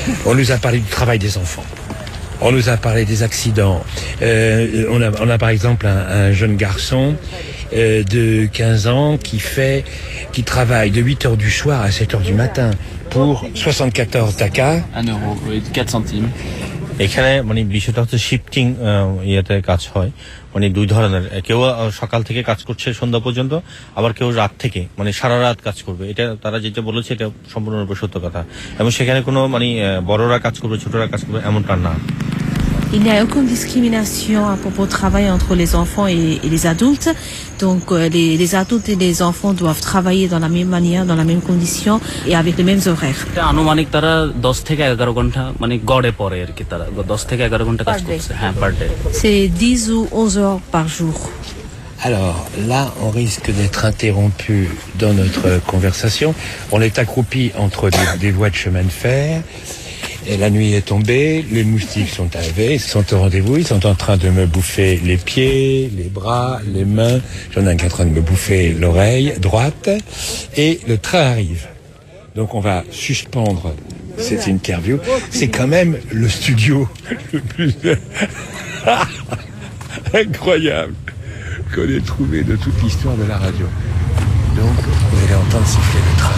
On nous a parlé du travail des enfants. On nous a parlé des accidents. On a par exemple un jeune garçon de 15 ans qui travaille de 8 heures du soir à 7 heures du matin pour 74 টাকা 1 euro, 4 centimes. এখানে মানে বিষয়টা হচ্ছে শিফটিং ইয়েতে কাজ হয়, মানে দুই ধরনের, কেউ সকাল থেকে কাজ করছে সন্ধ্যা পর্যন্ত, আবার কেউ রাত থেকে মানে সারা রাত কাজ করবে। এটা তারা যেটা বলেছে এটা সম্পূর্ণরূপে সত্য কথা, এবং সেখানে কোনো মানে বড়রা কাজ করবে ছোটরা কাজ করবে এমনটা না। Il n'y a aucune discrimination à propos de travail entre les enfants et les adultes. Donc les adultes et les enfants doivent travailler dans la même manière, dans la même condition et avec les mêmes horaires. আনুমানিক তারা 10 থেকে 11 ঘন্টা মানে গড়ে পড়ে আর কি, তারা 10 থেকে 11 ঘন্টা কাজ করছে পার ডে। C'est 10 ou 11 heures par jour. Alors là, on risque d'être interrompu dans notre conversation. On est accroupi entre des voies de chemin de fer. Et la nuit est tombée, les moustiques sont arrivés, ils sont au rendez-vous, ils sont en train de me bouffer les pieds, les bras, les mains. J'en ai un qui est en train de me bouffer l'oreille droite. Et le train arrive. Donc on va suspendre cette interview. C'est quand même le studio le plus incroyable qu'on ait trouvé de toute l'histoire de la radio. Donc vous allez entendre siffler le train.